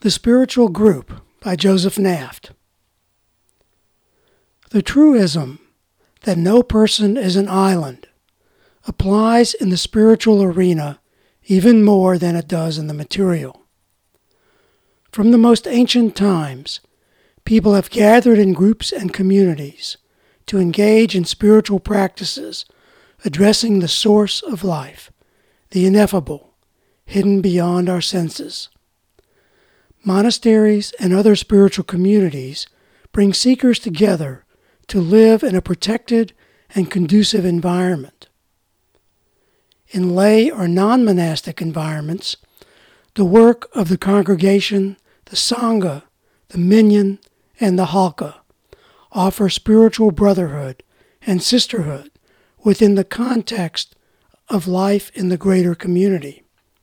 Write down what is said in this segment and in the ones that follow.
The Spiritual Group by Joseph Naft. The truism that no person is an island applies in the spiritual arena even more than it does in the material. From the most ancient times, people have gathered in groups and communities to engage in spiritual practices addressing the source of life, the ineffable, hidden beyond our senses. Monasteries and other spiritual communities bring seekers together to live in a protected and conducive environment. In lay or non-monastic environments, the work of the congregation, the Sangha, the Minyan, and the Halqa offer spiritual brotherhood and sisterhood within the context of life in the greater community.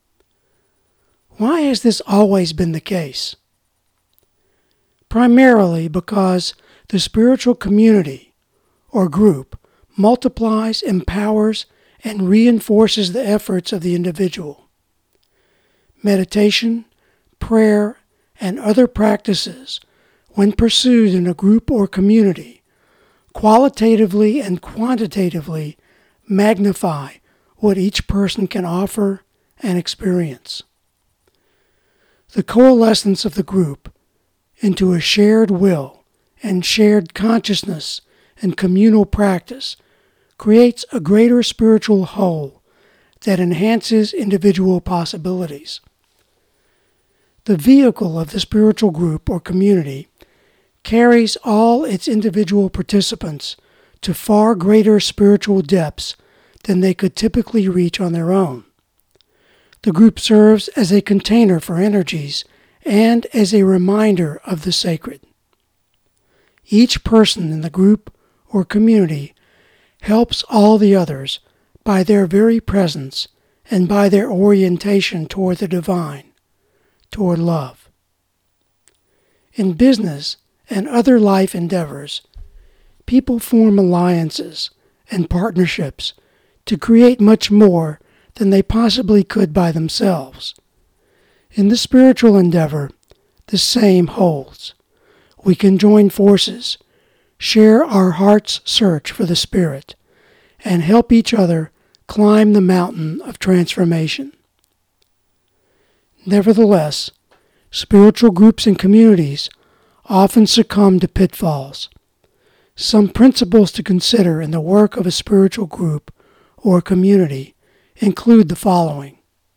Why has this always been the case? Primarily because the spiritual community or group multiplies, empowers, and reinforces the efforts of the individual. Meditation, prayer, and other practices, when pursued in a group or community, qualitatively and quantitatively magnify what each person can offer and experience. The coalescence of the group into a shared will and shared consciousness and communal practice creates a greater spiritual whole that enhances individual possibilities. The vehicle of the spiritual group or community carries all its individual participants to far greater spiritual depths than they could typically reach on their own. The group serves as a container for energies and as a reminder of the sacred. Each person in the group or community helps all the others by their very presence and by their orientation toward the divine, toward love. In business and other life endeavors, people form alliances and partnerships to create much more than they possibly could by themselves. In the spiritual endeavor, the same holds. We can join forces, share our heart's search for the Spirit, and help each other climb the mountain of transformation. Nevertheless, spiritual groups and communities often succumb to pitfalls. Some principles to consider in the work of a spiritual group or community include the following.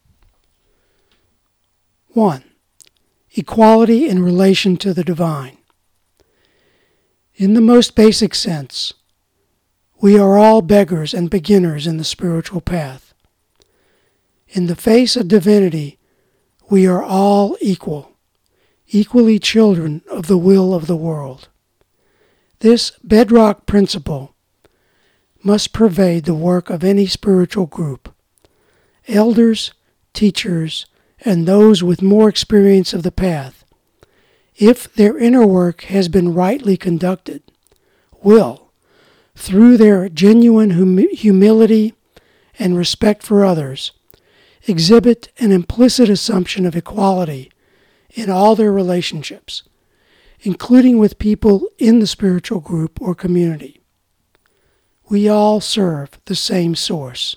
1. Equality in relation to the divine. In the most basic sense, we are all beggars and beginners in the spiritual path. In the face of divinity, we are all equal, equally children of the will of the world. This bedrock principle must pervade the work of any spiritual group. Elders, teachers, and those with more experience of the path, if their inner work has been rightly conducted, will, through their genuine humility and respect for others, exhibit an implicit assumption of equality in all their relationships, including with people in the spiritual group or community. We all serve the same source.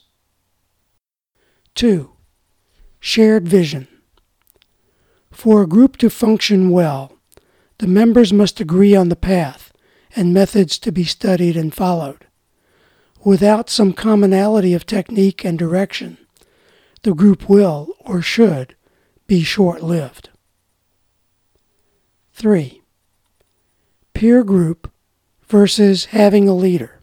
2. Shared vision. For a group to function well, the members must agree on the path and methods to be studied and followed. Without some commonality of technique and direction, the group will, or should, be short-lived. 3. Peer group versus having a leader.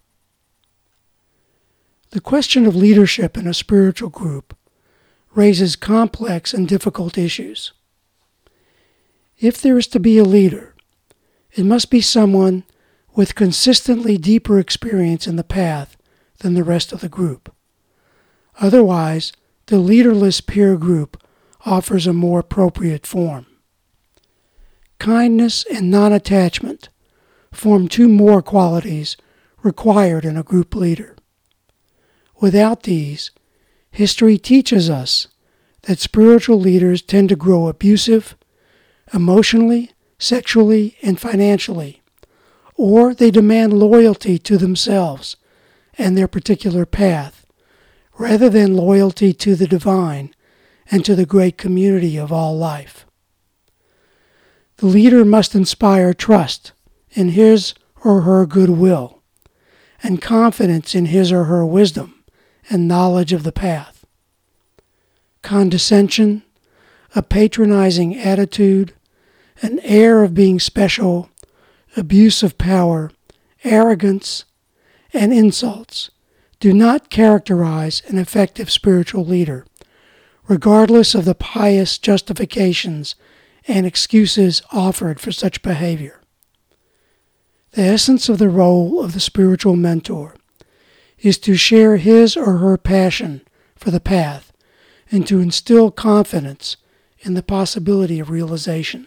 The question of leadership in a spiritual group raises complex and difficult issues. If there is to be a leader, it must be someone with consistently deeper experience in the path than the rest of the group. Otherwise, the leaderless peer group offers a more appropriate form. Kindness and non-attachment form two more qualities required in a group leader. Without these, history teaches us that spiritual leaders tend to grow abusive, emotionally, sexually, and financially, or they demand loyalty to themselves and their particular path, rather than loyalty to the divine and to the great community of all life. The leader must inspire trust in his or her goodwill and confidence in his or her wisdom and knowledge of the path. Condescension, a patronizing attitude, an air of being special, abuse of power, arrogance, and insults do not characterize an effective spiritual leader, regardless of the pious justifications and excuses offered for such behavior. The essence of the role of the spiritual mentor is to share his or her passion for the path and to instill confidence in the possibility of realization.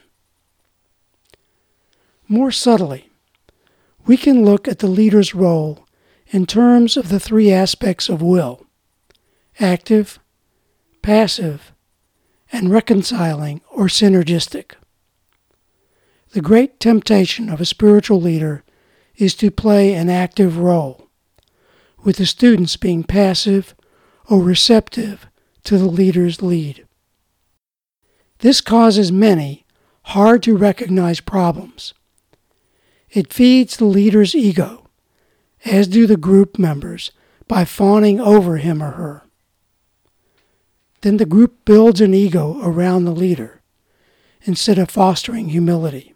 More subtly, we can look at the leader's role in terms of the three aspects of will: active, passive, and reconciling or synergistic. The great temptation of a spiritual leader is to play an active role, with the students being passive or receptive to the leader's lead. This causes many hard to recognize problems. It feeds the leader's ego, as do the group members, by fawning over him or her. Then the group builds an ego around the leader, instead of fostering humility.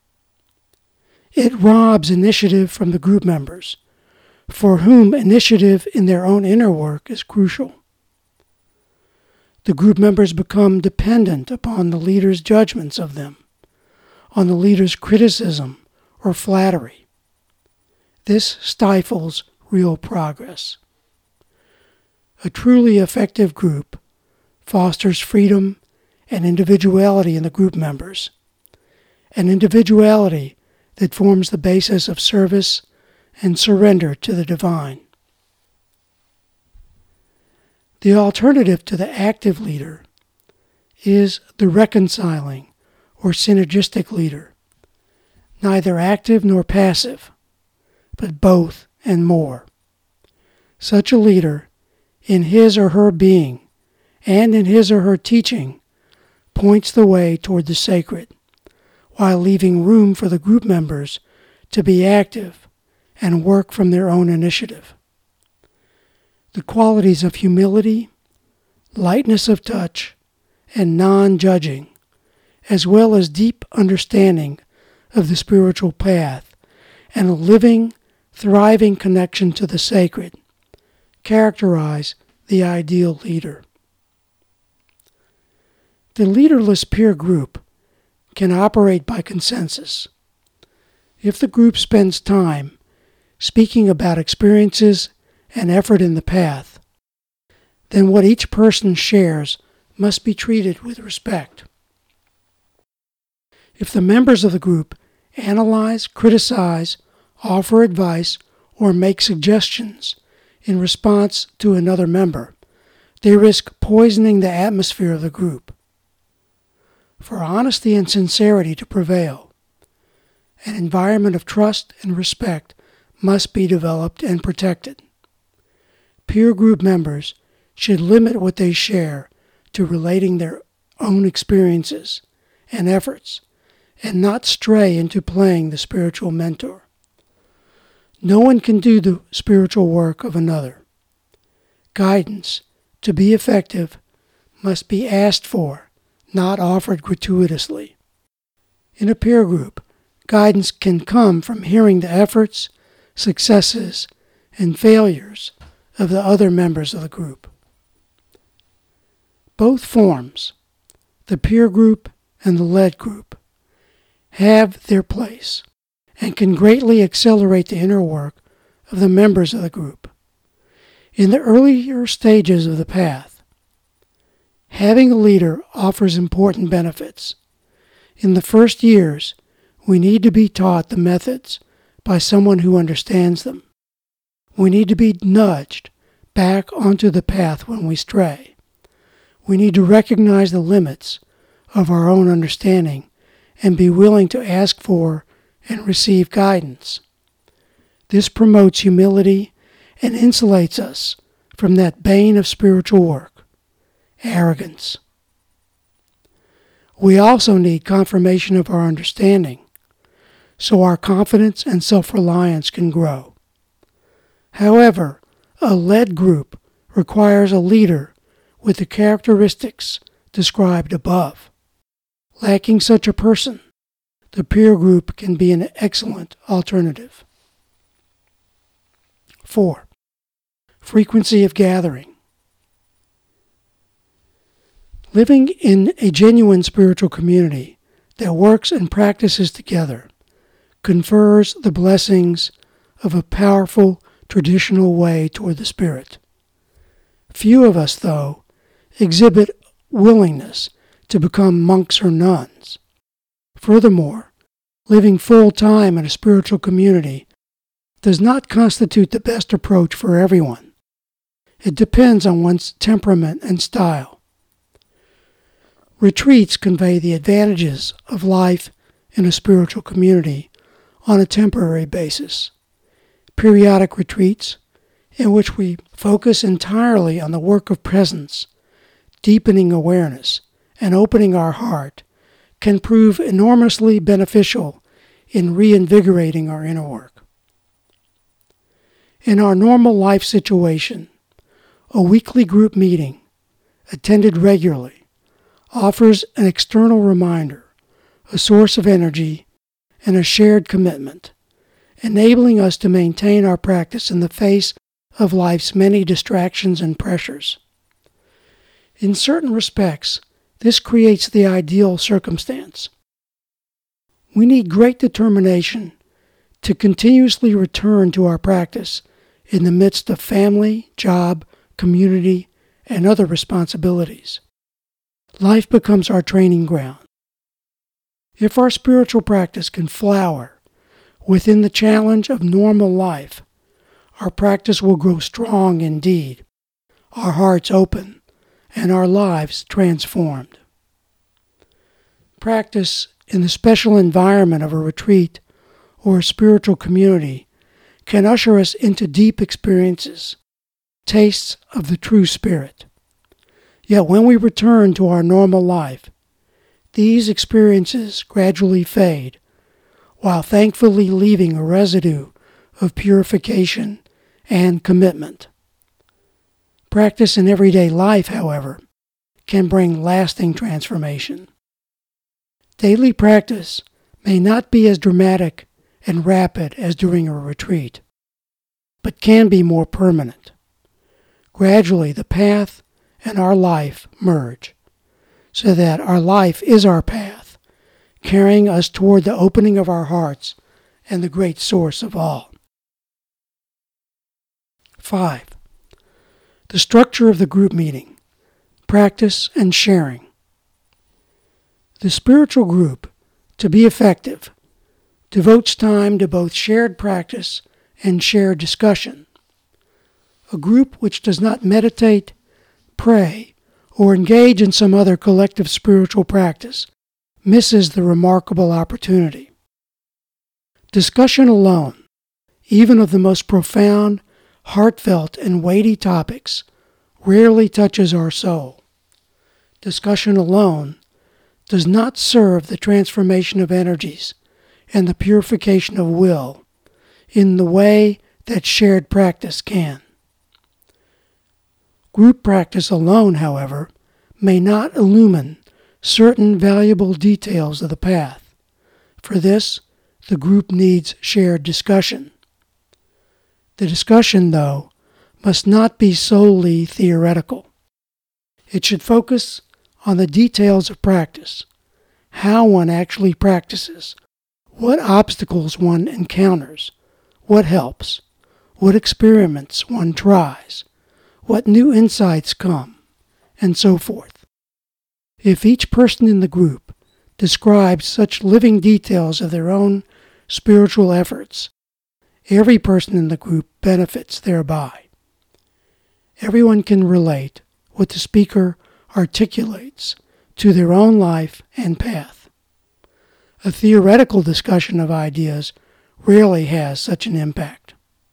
It robs initiative from the group members, for whom initiative in their own inner work is crucial. The group members become dependent upon the leader's judgments of them, on the leader's criticism or flattery. This stifles real progress. A truly effective group fosters freedom and individuality in the group members, an individuality that forms the basis of service and surrender to the divine. The alternative to the active leader is the reconciling or synergistic leader, neither active nor passive, but both and more. Such a leader, in his or her being and in his or her teaching, points the way toward the sacred, while leaving room for the group members to be active and work from their own initiative. The qualities of humility, lightness of touch, and non-judging, as well as deep understanding of the spiritual path and a living, thriving connection to the sacred, characterize the ideal leader. The leaderless peer group can operate by consensus. If the group spends time speaking about experiences and effort in the path, then what each person shares must be treated with respect. If the members of the group analyze, criticize, offer advice, or make suggestions in response to another member, they risk poisoning the atmosphere of the group. For honesty and sincerity to prevail, an environment of trust and respect must be developed and protected. Peer group members should limit what they share to relating their own experiences and efforts, and not stray into playing the spiritual mentor. No one can do the spiritual work of another. Guidance, to be effective, must be asked for, not offered gratuitously. In a peer group, guidance can come from hearing the efforts, successes, and failures of the other members of the group. Both forms, the peer group and the led group, have their place and can greatly accelerate the inner work of the members of the group. In the earlier stages of the path, having a leader offers important benefits. In the first years, we need to be taught the methods by someone who understands them. We need to be nudged back onto the path when we stray. We need to recognize the limits of our own understanding and be willing to ask for and receive guidance. This promotes humility and insulates us from that bane of spiritual work, arrogance. We also need confirmation of our understanding, so our confidence and self-reliance can grow. However, a led group requires a leader with the characteristics described above. Lacking such a person, the peer group can be an excellent alternative. 4. Frequency of gathering. Living in a genuine spiritual community that works and practices together confers the blessings of a powerful traditional way toward the Spirit. Few of us, though, exhibit willingness to become monks or nuns. Furthermore, living full-time in a spiritual community does not constitute the best approach for everyone. It depends on one's temperament and style. Retreats convey the advantages of life in a spiritual community on a temporary basis. Periodic retreats, in which we focus entirely on the work of presence, deepening awareness, and opening our heart, can prove enormously beneficial in reinvigorating our inner work. In our normal life situation, a weekly group meeting, attended regularly, offers an external reminder, a source of energy, and a shared commitment, enabling us to maintain our practice in the face of life's many distractions and pressures. In certain respects, this creates the ideal circumstance. We need great determination to continuously return to our practice in the midst of family, job, community, and other responsibilities. Life becomes our training ground. If our spiritual practice can flower within the challenge of normal life, our practice will grow strong indeed, our hearts open, and our lives transformed. Practice in the special environment of a retreat or a spiritual community can usher us into deep experiences, tastes of the true spirit. Yet when we return to our normal life, these experiences gradually fade, while thankfully leaving a residue of purification and commitment. Practice in everyday life, however, can bring lasting transformation. Daily practice may not be as dramatic and rapid as during a retreat, but can be more permanent. Gradually, the path and our life merge, so that our life is our path, carrying us toward the opening of our hearts and the great source of all. 5. The structure of the group meeting, practice and sharing. The spiritual group, to be effective, devotes time to both shared practice and shared discussion. A group which does not meditate, pray, or engage in some other collective spiritual practice misses the remarkable opportunity. Discussion alone, even of the most profound, heartfelt, and weighty topics, rarely touches our soul. Discussion alone does not serve the transformation of energies and the purification of will in the way that shared practice can. Group practice alone, however, may not illumine certain valuable details of the path. For this, the group needs shared discussion. The discussion, though, must not be solely theoretical. It should focus on the details of practice, how one actually practices, what obstacles one encounters, what helps, what experiments one tries, what new insights come, and so forth. If each person in the group describes such living details of their own spiritual efforts, every person in the group benefits thereby. Everyone can relate what the speaker articulates to their own life and path. A theoretical discussion of ideas rarely has such an impact.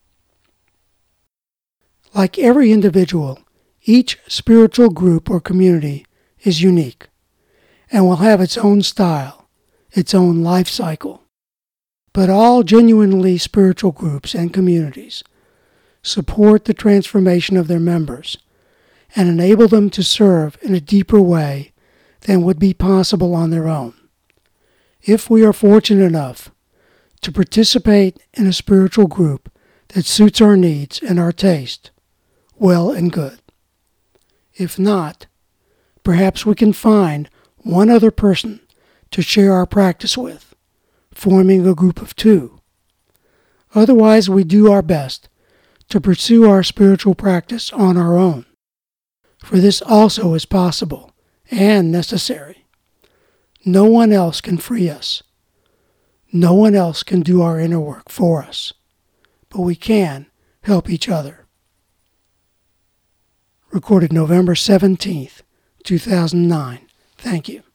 Like every individual, each spiritual group or community is unique and will have its own style, its own life cycle. But all genuinely spiritual groups and communities support the transformation of their members and enable them to serve in a deeper way than would be possible on their own. If we are fortunate enough to participate in a spiritual group that suits our needs and our taste, well and good. If not, perhaps we can find one other person to share our practice with, forming a group of two. Otherwise, we do our best to pursue our spiritual practice on our own, for this also is possible and necessary. No one else can free us. No one else can do our inner work for us, but we can help each other. Recorded November 17th, 2009. Thank you.